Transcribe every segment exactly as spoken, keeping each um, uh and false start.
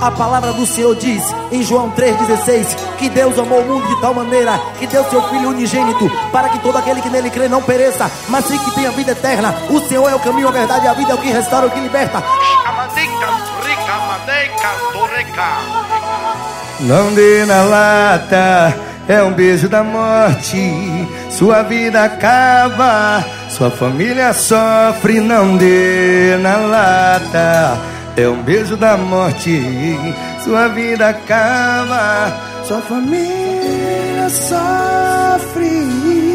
A palavra do Senhor diz em João três dezesseis que Deus amou o mundo de tal maneira que deu seu Filho unigênito, para que todo aquele que nele crê não pereça, mas sim que tenha vida eterna. O Senhor é o caminho, a verdade e a vida, é o que restaura, o que liberta. Não dê na lata, é um beijo da morte. Sua vida acaba, sua família sofre. Não dê na lata, é um beijo da morte. Sua vida acaba, sua família sofre.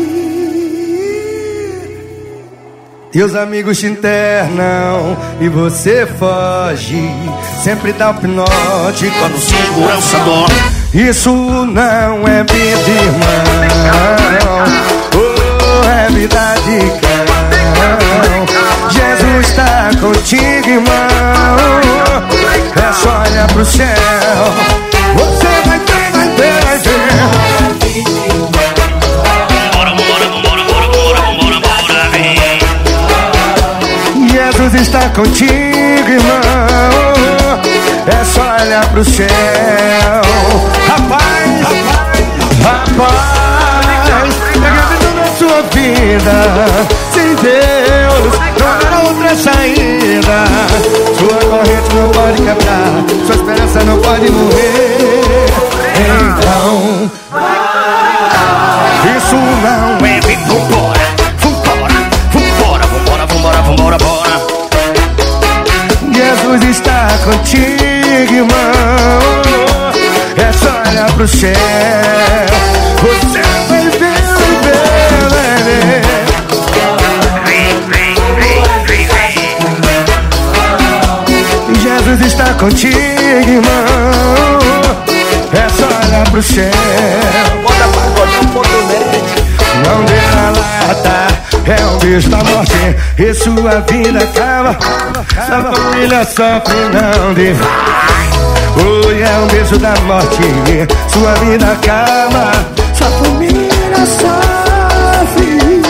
E os amigos te internam e você foge. Sempre dá o pinote quando segurança dorme. Isso não é vida, irmão, oh, é vida de cão. Jesus está contigo, irmão. É só olhar pro céu. Você vai ter, vai ter, vai ter. Jesus está contigo, irmão. É só olhar pro céu. Rapaz, rapaz, rapaz, acredita na sua vida. Sem Deus não há outra saída. Sua corrente não pode quebrar, sua esperança não pode morrer. Então, isso não é vida. Vambora, vambora, vambora, vambora, vambora, vambora. Jesus está contigo, irmão. É só olhar pro céu. Você vai ver, vai ver, vai ver. Jesus está contigo, irmão. É só olhar pro céu. Não dê na lata, é um beijo da morte. E sua vida acaba, sua família sofre. Não dê. Oh, é um beijo da morte. Sua vida acaba, sua família sofre.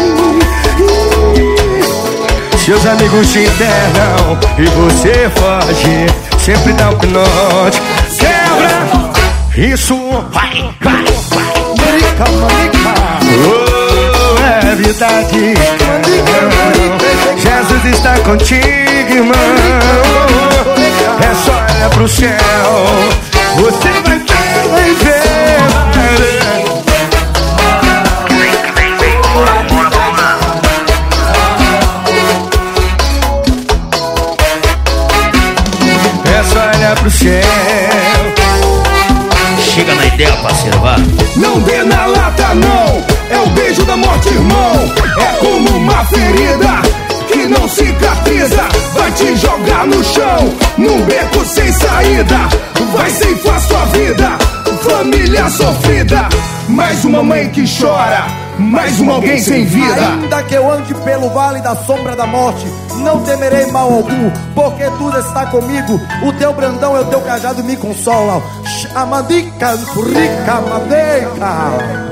Seus amigos te internam e você foge. Sempre dá um pinote. Quebra. Isso vai, vai, vai. Marica, marica. Oh, é verdade. Jesus está contigo, irmão. É só olhar pro céu. Você vai ver, vai ver, vai ver. É só olhar pro céu. Chega na ideia, parceiro, vá. Não dê na lata, não. É o beijo da morte, irmão. É como uma ferida que não cicatriza. Vai te jogar no chão, num beco sem saída. Vai ceifar sua vida, família sofrida. Mais uma mãe que chora, mais um alguém sem vida. Ainda que eu ande pelo vale da sombra da morte, não temerei mal algum, porque tudo está comigo. O teu brandão e o teu cajado me consolam. Amandica, rica, madeira.